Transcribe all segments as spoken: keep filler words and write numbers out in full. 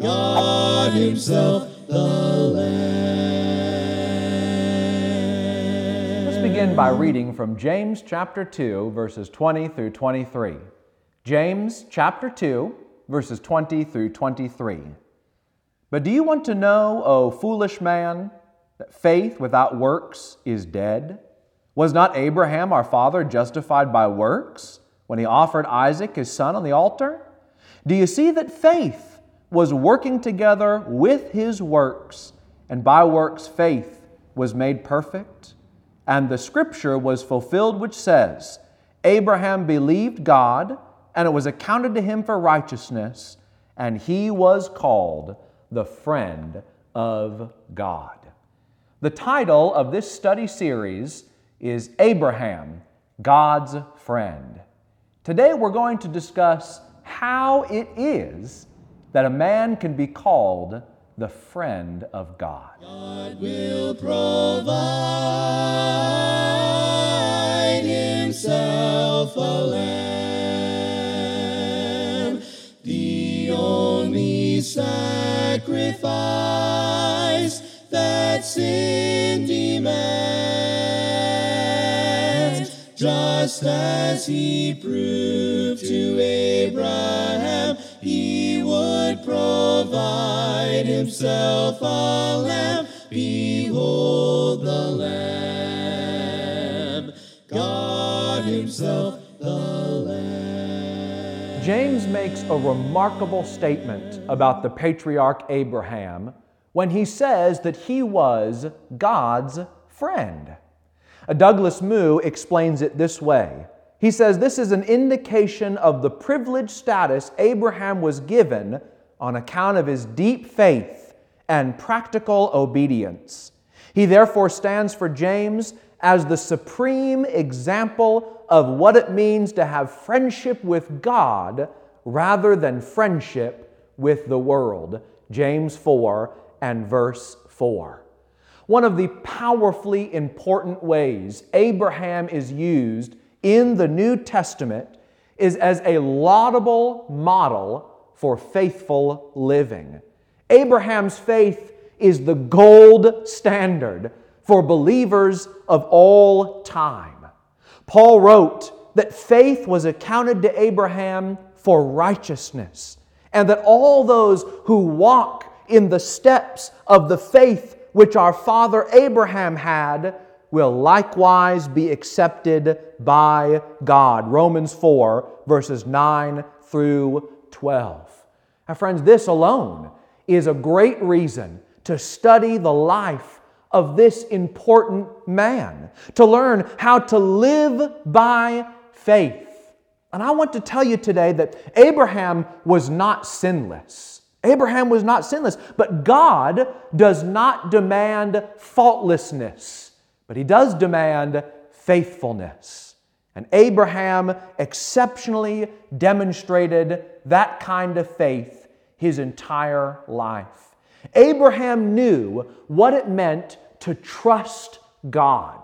God Himself the Lamb. Let's begin by reading from James chapter two, verses twenty through twenty-three. James chapter two, verses twenty through twenty-three. But do you want to know, O foolish man, that faith without works is dead? Was not Abraham our father justified by works when he offered Isaac his son on the altar? Do you see that faith was working together with his works, and by works faith was made perfect? And the scripture was fulfilled which says, Abraham believed God, and it was accounted to him for righteousness, and he was called the friend of God. The title of this study series is Abraham, God's Friend. Today we're going to discuss how it is that a man can be called the friend of God. God will provide Himself a lamb, the only sacrifice that sin demands, just as He proved to Abraham He would provide Himself a lamb. Behold the Lamb, God Himself the Lamb. James makes a remarkable statement about the patriarch Abraham when he says that he was God's friend. Douglas Moo explains it this way. He says this is an indication of the privileged status Abraham was given on account of his deep faith and practical obedience. He therefore stands for James as the supreme example of what it means to have friendship with God rather than friendship with the world. James four and verse four. One of the powerfully important ways Abraham is used in the New Testament is as a laudable model for faithful living. Abraham's faith is the gold standard for believers of all time. Paul wrote that faith was accounted to Abraham for righteousness, and that all those who walk in the steps of the faith which our father Abraham had will likewise be accepted by God. Romans four, verses nine through twelve. Now, friends, this alone is a great reason to study the life of this important man, to learn how to live by faith. And I want to tell you today that Abraham was not sinless. Abraham was not sinless, but God does not demand faultlessness, but He does demand faithfulness. And Abraham exceptionally demonstrated that kind of faith his entire life. Abraham knew what it meant to trust God.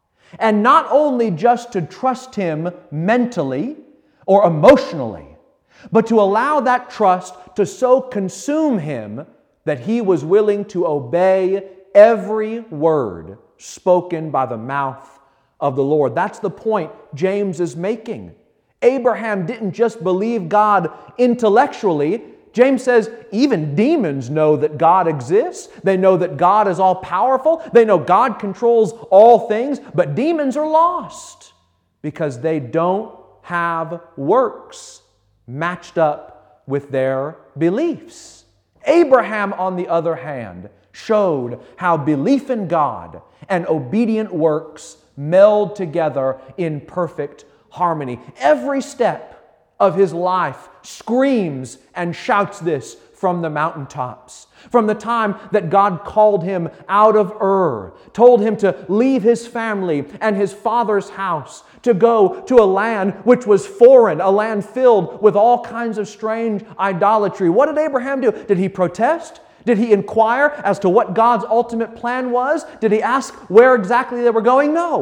And not only just to trust Him mentally or emotionally, but to allow that trust to so consume him that he was willing to obey every word spoken by the mouth of the Lord. That's the point James is making. Abraham didn't just believe God intellectually. James says even demons know that God exists. They know that God is all-powerful. They know God controls all things, but demons are lost because they don't have works matched up with their beliefs. Abraham, on the other hand, showed how belief in God and obedient works meld together in perfect harmony. Every step of his life screams and shouts this from the mountaintops. From the time that God called him out of Ur, told him to leave his family and his father's house, to go to a land which was foreign, a land filled with all kinds of strange idolatry. What did Abraham do? Did he protest? Did he inquire as to what God's ultimate plan was? Did he ask where exactly they were going? No.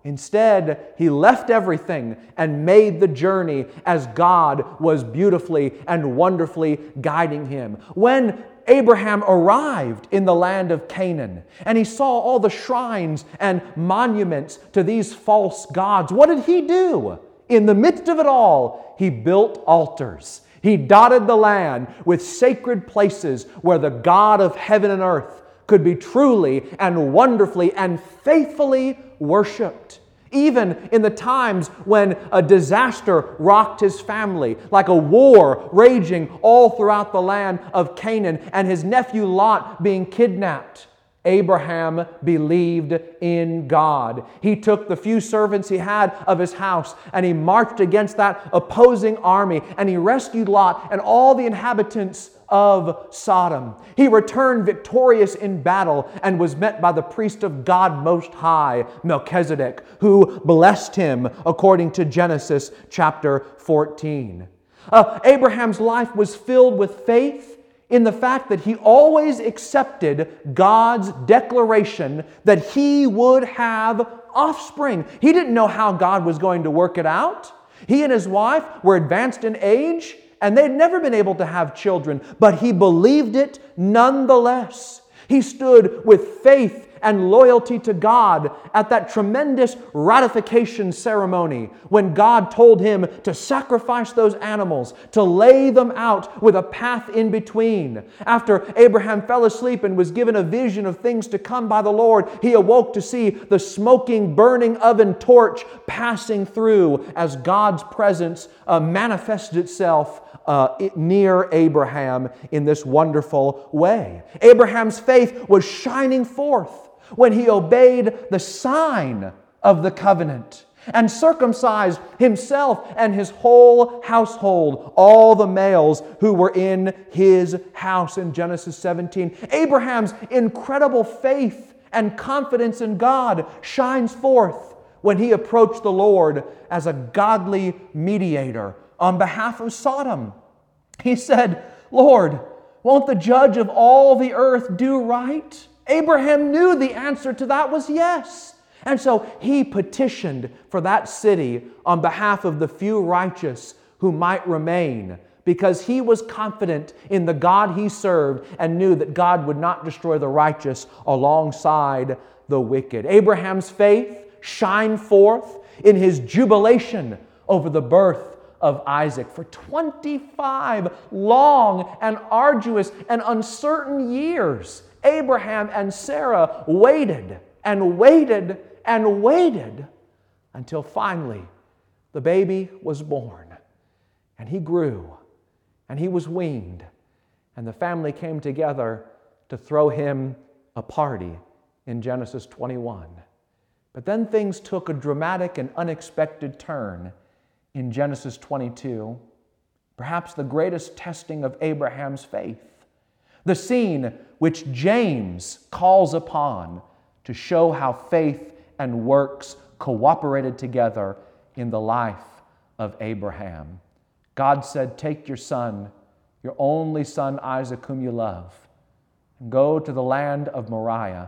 Instead, he left everything and made the journey as God was beautifully and wonderfully guiding him. When Abraham arrived in the land of Canaan and he saw all the shrines and monuments to these false gods, what did he do? In the midst of it all, he built altars. He dotted the land with sacred places where the God of heaven and earth could be truly and wonderfully and faithfully worshipped. Even in the times when a disaster rocked his family, like a war raging all throughout the land of Canaan and his nephew Lot being kidnapped, Abraham believed in God. He took the few servants he had of his house and he marched against that opposing army and he rescued Lot and all the inhabitants of Sodom. He returned victorious in battle and was met by the priest of God Most High, Melchizedek, who blessed him according to Genesis chapter fourteen. Uh, Abraham's life was filled with faith in the fact that he always accepted God's declaration that he would have offspring. He didn't know how God was going to work it out. He and his wife were advanced in age, and they'd never been able to have children, but he believed it nonetheless. He stood with faith and loyalty to God at that tremendous ratification ceremony when God told him to sacrifice those animals, to lay them out with a path in between. After Abraham fell asleep and was given a vision of things to come by the Lord, he awoke to see the smoking, burning oven torch passing through as God's presence uh, manifested itself Uh, near Abraham in this wonderful way. Abraham's faith was shining forth when he obeyed the sign of the covenant and circumcised himself and his whole household, all the males who were in his house in Genesis seventeen. Abraham's incredible faith and confidence in God shines forth when he approached the Lord as a godly mediator on behalf of Sodom. He said, "Lord, won't the judge of all the earth do right?" Abraham knew the answer to that was yes. And so he petitioned for that city on behalf of the few righteous who might remain, because he was confident in the God he served and knew that God would not destroy the righteous alongside the wicked. Abraham's faith shined forth in his jubilation over the birth of Isaac. For twenty-five long and arduous and uncertain years, Abraham and Sarah waited and waited and waited until finally the baby was born and he grew and he was weaned and the family came together to throw him a party in Genesis twenty-one. But then things took a dramatic and unexpected turn in Genesis twenty-two, perhaps the greatest testing of Abraham's faith. The scene which James calls upon to show how faith and works cooperated together in the life of Abraham. God said, "Take your son, your only son Isaac, whom you love, and go to the land of Moriah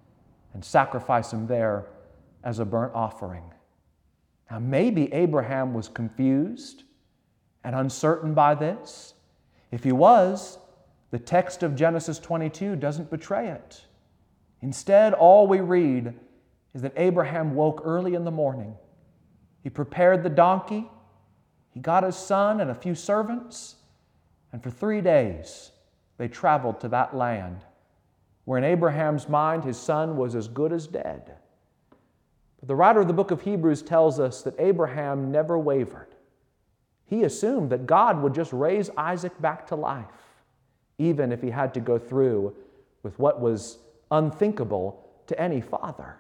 and sacrifice him there as a burnt offering." Now, maybe Abraham was confused and uncertain by this. If he was, the text of Genesis twenty-two doesn't betray it. Instead, all we read is that Abraham woke early in the morning. He prepared the donkey, he got his son and a few servants, and for three days they traveled to that land where in Abraham's mind his son was as good as dead. The writer of the book of Hebrews tells us that Abraham never wavered. He assumed that God would just raise Isaac back to life, even if he had to go through with what was unthinkable to any father.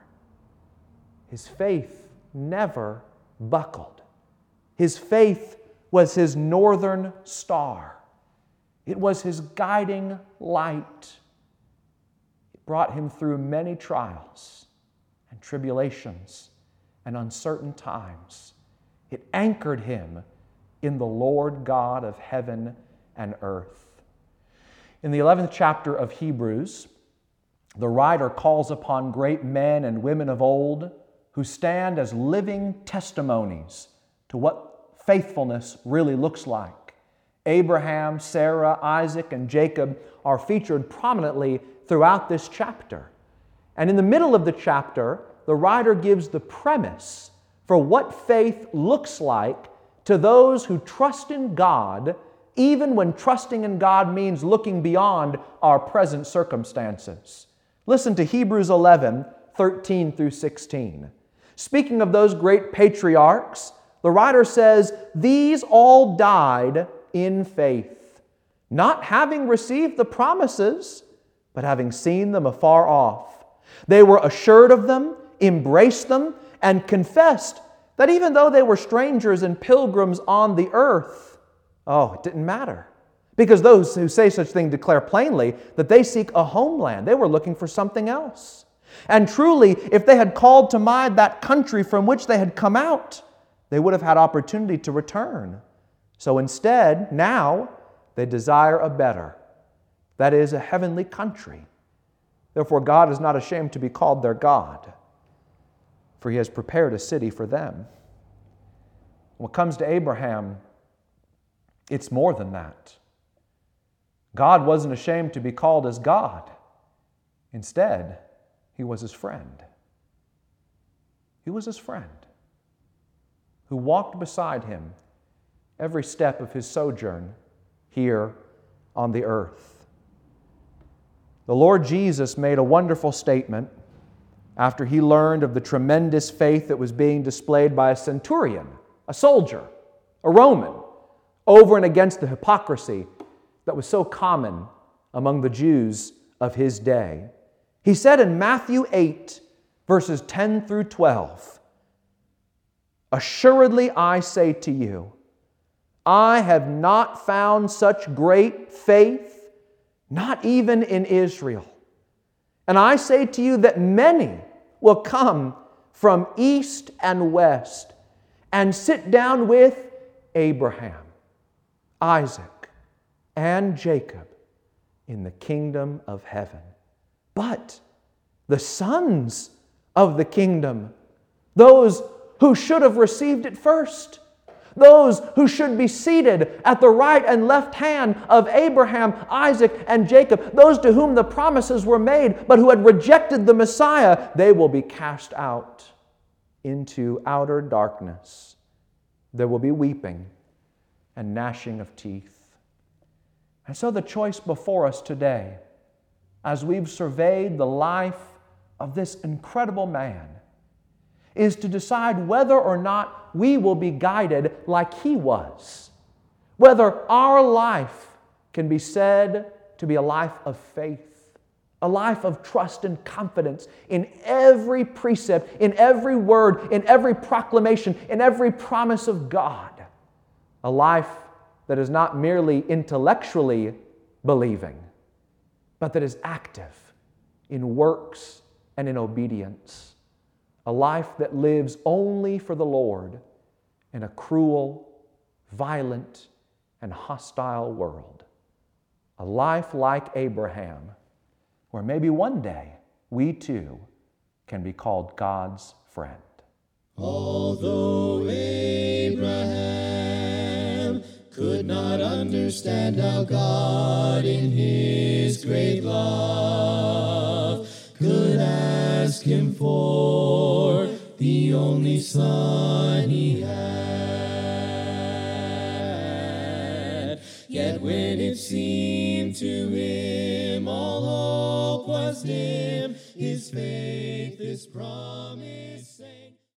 His faith never buckled. His faith was his northern star. It was his guiding light. It brought him through many trials and tribulations and uncertain times. It anchored him in the Lord God of heaven and earth. In the eleventh chapter of Hebrews, the writer calls upon great men and women of old who stand as living testimonies to what faithfulness really looks like. Abraham, Sarah, Isaac, and Jacob are featured prominently throughout this chapter. And in the middle of the chapter, the writer gives the premise for what faith looks like to those who trust in God, even when trusting in God means looking beyond our present circumstances. Listen to Hebrews eleven, thirteen through sixteen. Speaking of those great patriarchs, the writer says, "These all died in faith, not having received the promises, but having seen them afar off. They were assured of them, embraced them, and confessed that even though they were strangers and pilgrims on the earth, oh, it didn't matter. Because those who say such things declare plainly that they seek a homeland. They were looking for something else. And truly, if they had called to mind that country from which they had come out, they would have had opportunity to return. So instead, now, they desire a better, that is, a heavenly country. Therefore, God is not ashamed to be called their God, for He has prepared a city for them." When it comes to Abraham, it's more than that. God wasn't ashamed to be called as God. Instead, He was his friend. He was his friend who walked beside him every step of his sojourn here on the earth. The Lord Jesus made a wonderful statement after He learned of the tremendous faith that was being displayed by a centurion, a soldier, a Roman, over and against the hypocrisy that was so common among the Jews of His day. He said in Matthew eight, verses ten through twelve, "Assuredly I say to you, I have not found such great faith, not even in Israel. And I say to you that many will come from east and west and sit down with Abraham, Isaac, and Jacob in the kingdom of heaven. But the sons of the kingdom, those who should have received it first, those who should be seated at the right and left hand of Abraham, Isaac, and Jacob, those to whom the promises were made, but who had rejected the Messiah, they will be cast out into outer darkness. There will be weeping and gnashing of teeth." And so the choice before us today, as we've surveyed the life of this incredible man, is to decide whether or not we will be guided like he was. Whether our life can be said to be a life of faith, a life of trust and confidence in every precept, in every word, in every proclamation, in every promise of God. A life that is not merely intellectually believing, but that is active in works and in obedience. A life that lives only for the Lord in a cruel, violent, and hostile world. A life like Abraham, where maybe one day we too can be called God's friend. Although Abraham could not understand how God in His great love could ask Him for the only Son He had, yet when it seemed to him all hope was dim, his faith this promise sang.